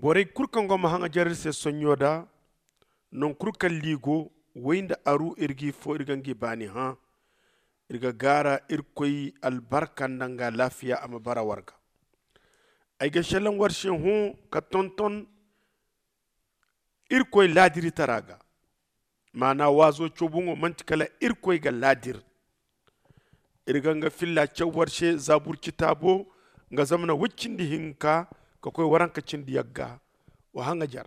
boray kurkan goma hanga jarir se sonyoda non kurkan ligo wayinda aru irgi fo irgangi bani ha irga gara irkoy albarka nanga lafiya ama bara warga ay ga shalan warshe hu ka tonton irkoy ladiri taraga mana wazo chobungo mantikala irkoy ga ladir irga nga filla warshe zabur kitabo nga zamana wuccindi hinka ka koy waranka cindi yagga wa hanga jar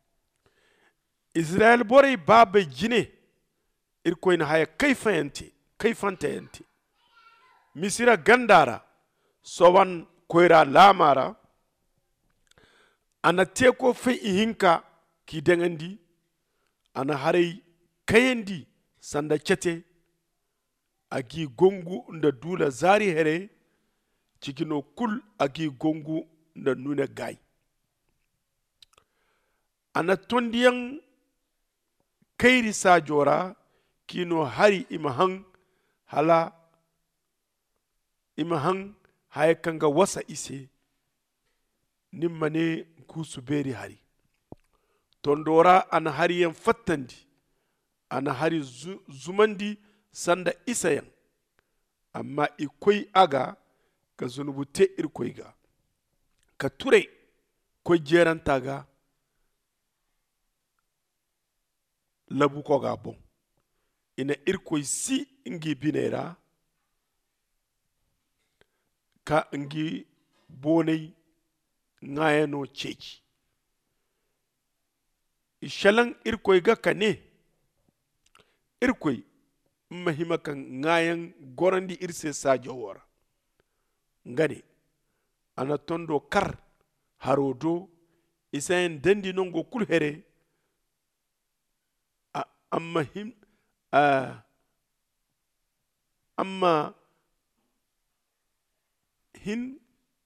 Israel boray baba jine irkoy na haya kayfanta yanti misira gandara sowan koyra lamara ana teko fe ihinka ki dengandi ana haray kayandi sanda chete agi gongu nda dula zari here cikino kul agi gongu nda nuna gay ana tondiyan kairi sajora kino hari imahan hala imahan haya kanga wasa ise nimmane kusu beri hari tondora ana hari yan fattandi ana hari zumandi sanda isayan amma ikoi aga ka zunubu te irkoi ga ka ture ko jeranta ga labu ko ga bon ina irkoi si ngi binera ka ngi bonai ngayano chechi ishalan irkoi ga kane irkoi mahima kan ngayan gorandi irse sajawara ngani ana tondo kar harodo isayen dandi nongo kulhere amma him amma hin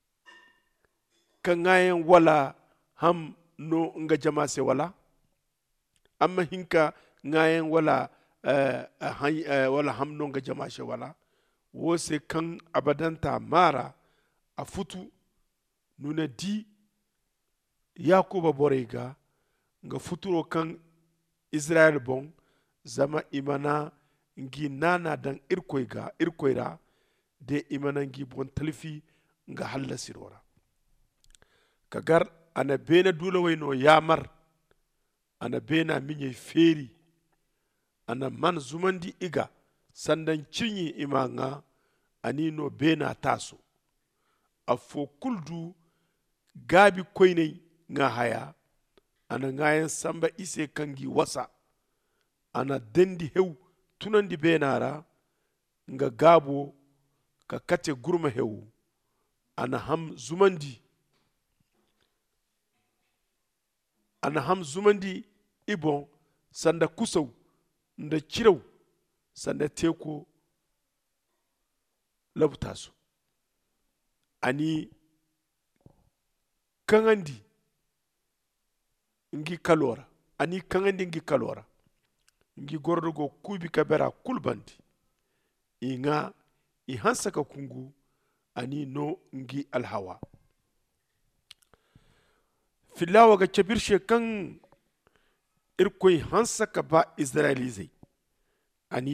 kangayen wala ham no nga jamase wala amma hinka ngayen wala wala ham no nga jamase wala wose kan abadanta mara a futu nuna di yakuba borega nga futuro kan Israel bon zama imana ngi nana dan irkoira de imana ngi bon talifi nga halla sirora kagar ana bena dula wayno yamar ana bena minye feri ana man zumandi iga sandan cinyi imanga ani no bena taso afo kuldu gabi koyne nga haya ana ngayen samba ise kangi wasa ana dendi hew tunandi benara nga gabo ka kate gurma hew ana ham zumandi ibon sanda kusaw nda ciraw sanda teko labutasu ani kangandi ngi kalora ani kangandi ngi kalora ngi gordogo kubi kabera kulbandi inga i hansaka kungu ani no ngi alhawa filawa ga cabirshe kan irkoy hansaka ba israelizai ani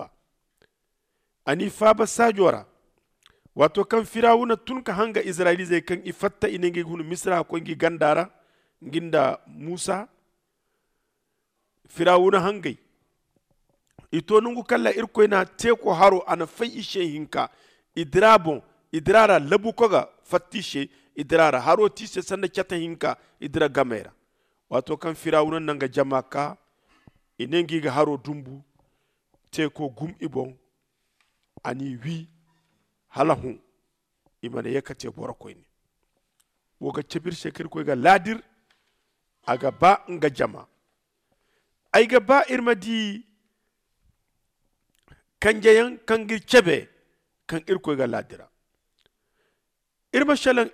faba sajora wato kan firawuna tun ka hanga israelizai kan ifatta inenge hunu misra ko ngi gandara nginda musa firawuna hangai ito nungu kalla irkoy na teko haro ana fay ishe hinka idrara labu koga fattishe idrara haro tise sanda chata hinka idra gamera wato kan firawuna nanga jamaka inengi ga haro dumbu teko gum ibon ani wi halahu imane yakate borokoyni woga cebir shekir koy ga ladir aga ba nga jama ay ga ba irmadi kanjayan kangir cebe kan irkoy ga ladira irma shalan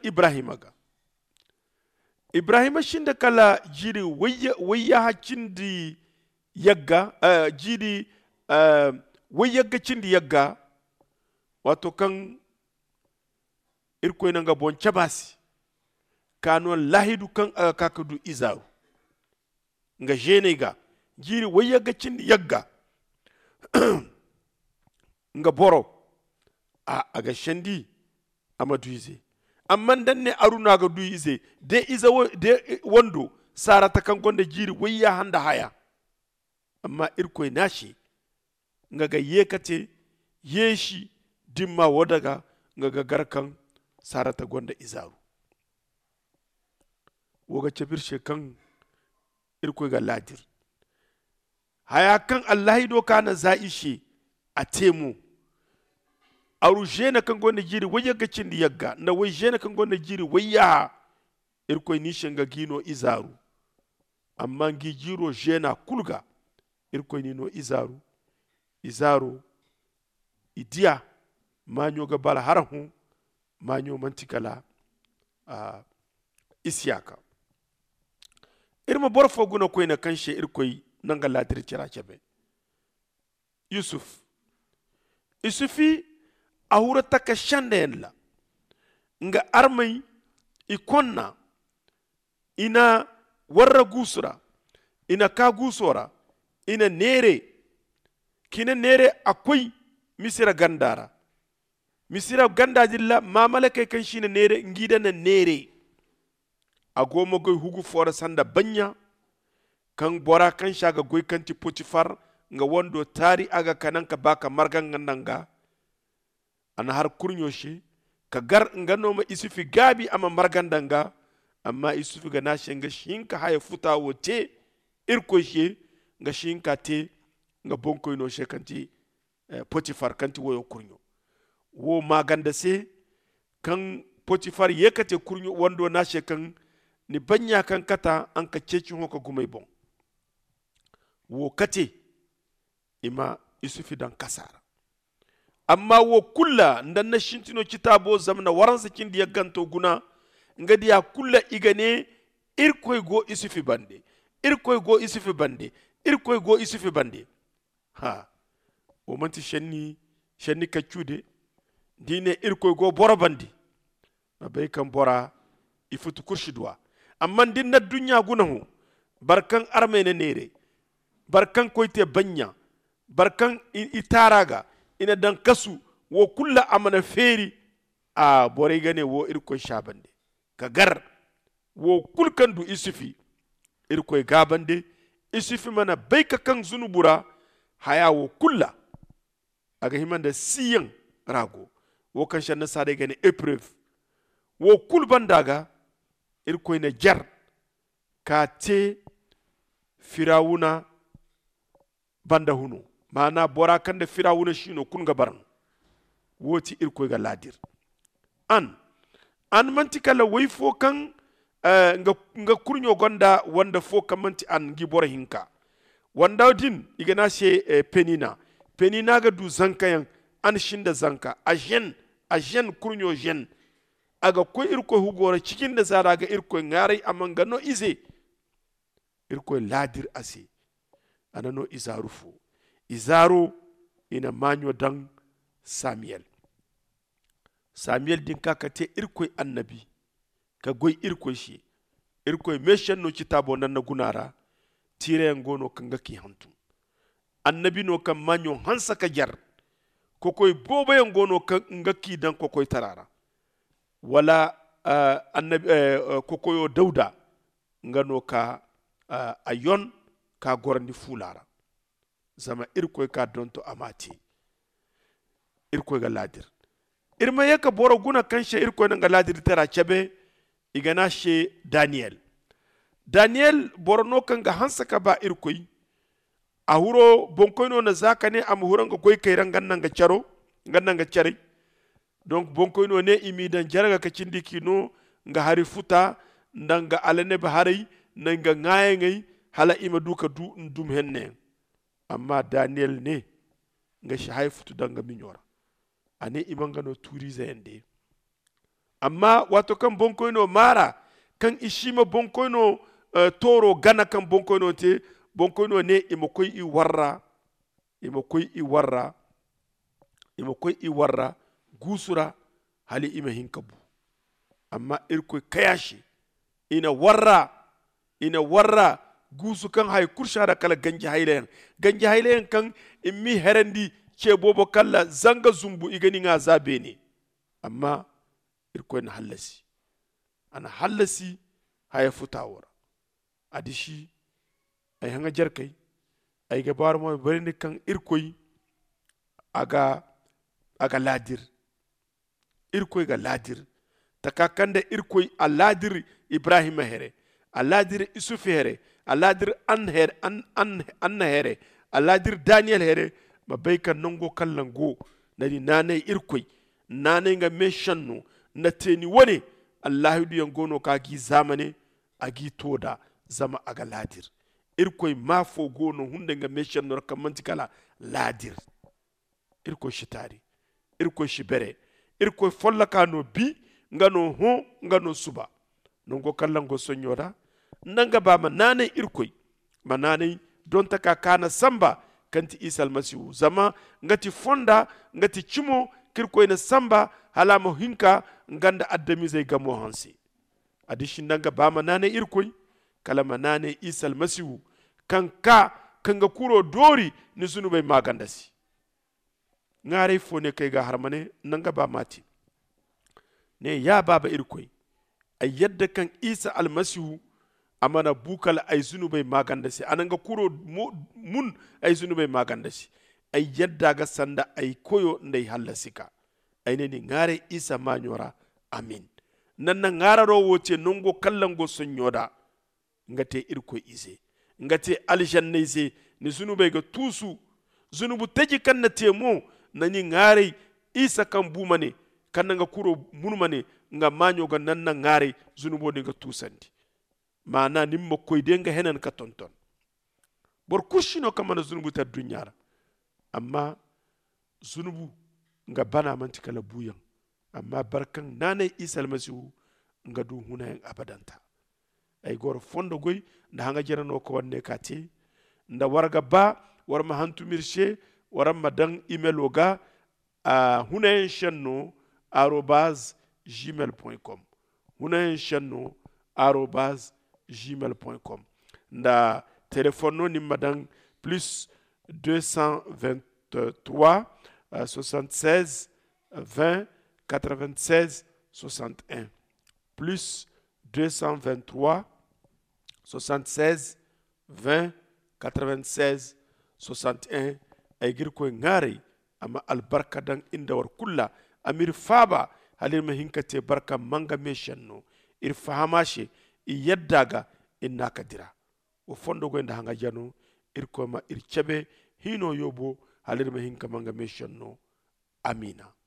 ibrahima shinda kala jiri wayya hacindi yagga jiri wayyaga cindi yagga wato kan irkoy nanga bon cabasi kano lahidu kan kakadu izaru nga jene ga jiri wayaga cindi yagga nga boro aga shandi ama duize amma danne aruna ga duize de de wando sarata kan gonda jiri wayya handa haya amma irkoy nashi nga ga yekate yeshi dimma wadaga nga ga garkan sarata gonda izaru woga cabirshe kan irkoy ga ladir haya kan allahi do kana zaishe a temu aru jena kan gonda jiri waya ga cindi yagga na wai jena kan gonda jiri waya irkoy nishin ga gino izaru amma gi jiro jena kulga irkoy nino izaru idiya manyo ga bala harahu manyo mantikala isyaka irma borfo guna koy na kanshe irkoy nanga ladir cira cebe yusufi a hura taka shandayen la nga armai ikonna ina warra gusura ina ka gusora ina nere kina nere akwai misira gandara misira gandajilla mamala kai kan shine nere ngida na nere agoma goy hugu fora sanda banya kan bora kan shaga goy kanti potifar nga wando tari aga kananka baka margan ngandanga ana har kurnyo shi ka gar nganoma isufi gabi ama margandanga amma isufi ga nashe nga shinka haya futa wote irko shi nga shinka te nga bonko ino she kanti potifar kanti woyo kurnyo wo maganda se kan potifar yekate kurnyo wando nashe kan ni banya kan kata an ka ceci hoka gumai bon wo kate ima isufi dan kasara amma wo kulla ndan na shintino kitabo zamna waransa kindi ya ganto guna ngadi ya kulla igane irkoy go isufi bande irkoy go isufi bande irkoy go isufi bande ha o manti shenni kaccude dine irkoy go bora bandi mabay kan bora ifutu kurshidwa amma din na dunya gunahu barkan armene nere barkan koyte banya barkan itaraga ina dan kasu wo kulla amana feri a bore gane wo irko shabande kagar wo kulkan du isufi irko gabande isufi mana baika kan zunubura haya wo kulla aga himanda siyan rago wo kan shanna sade gane épreuve wo kul bandaga irko ina jar ka te firawuna banda hunu mana bora kan da firawuna shino kun gabaran woti irko ga ladir an manti kala wai fo kan nga kurnyo gonda wanda fo kan manti an gi bora hinka wanda din igana she penina ga du zanka yan an shinda zanka a jen kurnyo jen aga ko irko hugora cikin da zara ga irko ngare amanga no ize irko ladir ase anano izaru ina manyo dan samuel din kakate irkoy annabi ka goy irkoy shi irkoy meshan no kitabo nan na gunara tire ngono kanga ki hantu annabi no kan manyo hansa ka jar kokoy boba ngono kanga ki dan kokoy tarara wala annabi kokoyo dauda ngano ka ayon ka gorandi fulara zama irkoy ka donto amati irkoy ga ladir irma yaka boro guna kanshe irkoy nga ladir tara chebe igana she daniel borno kan ga hansa ka ba irkoy a huro bonkoyno na zakane am huranga koy kayran gannan ga chare donc bonkoyno ne imi dan jaraga ka cindiki no nga hari futa ndanga alane ba hari nanga ngayengai hala ima duka du ndum henne amma daniel ne nga shi haifutu danga minyora ane imanga no turiza ende amma wato kan bonkoyno mara kan ishima bonkoyno toro gana kan bonkoyno te bonkoyno ne imokoy i warra gusura hali ima hinkabu amma irkoy kayashi ina warra gusu kan hay kurshara kala ganji haylen kan immi herandi ce bobo kala zanga zumbu igani nga zabe ne amma irko na hallasi ana hallasi haya futawara adishi ay hanga jarkai ay gabar mo bari kan irkoy aga ladir irkoy ga ladir takakanda irkoy a ladir ibrahima here a ladir isuf here a ladir anna here a ladir daniel here mabai kan nango kallango nani nane irkoy nane nga meshanno na teni wone allah du yangono ka gi zamane agi toda zama aga ladir irkoy mafo gono hunde nga meshanno kamanti kala ladir irkoy shitari irkoy shibere irkoy folla kano bi ngano ho ngano suba nongo kallango sonyoda nanga ba manane irkoy manane don taka kana samba kanti isa almasihu zama ngati fonda ngati chimo kirkoy na samba halama hinka nganda addami zai gamo hansi adishi nanga ba manane irkoy kala manane isa almasihu kanga kuro dori ni zunubay magandasi ngare fone kai ga harmane nanga ba mati ne ya baba irkoy ay yadda kan isa almasihu amana bukal ay zunubai magandasi ananga kuro mun ay zunubai magandasi ay yadda ga sanda ay koyo ndai hallasika ay ne ni ngare isa manyora amin nanna ngara ro wote nongo kallango sonyoda ngate irkoy ise ngate aljanna ise ni zunubai ga tusu zunubu taji kan na temo nani ngare isa kan bumane kan nga kuro munmane nga manyo ga nanna ngare zunubo ni ga tusandi mana nimmo koyde nga henan ka tonton bor kushino kamana zunubu ta dunyara amma zunubu nga bana manti kala buyan amma barkan nane isa almasihu nga du hunayen abadanta ay gor fondo goy nda hanga jerano ko wanne kati nda warga ba war ma hantu mirshe waram madan email oga hunayen shanno @gmail.com hunayen shanno @gmail.com nda téléphone ni madan plus 223 76 20 96 61 plus 223 76 20 96 61 ay gir ko ngari ama albarka dan inda war kulla amir faba halir mahinkate barka manga meshanno ir fahamashe i yaddaga inna kadira o fondo go inda hanga jano ir ko ma ir chebe hino yobo halir mahinka manga meshanno amina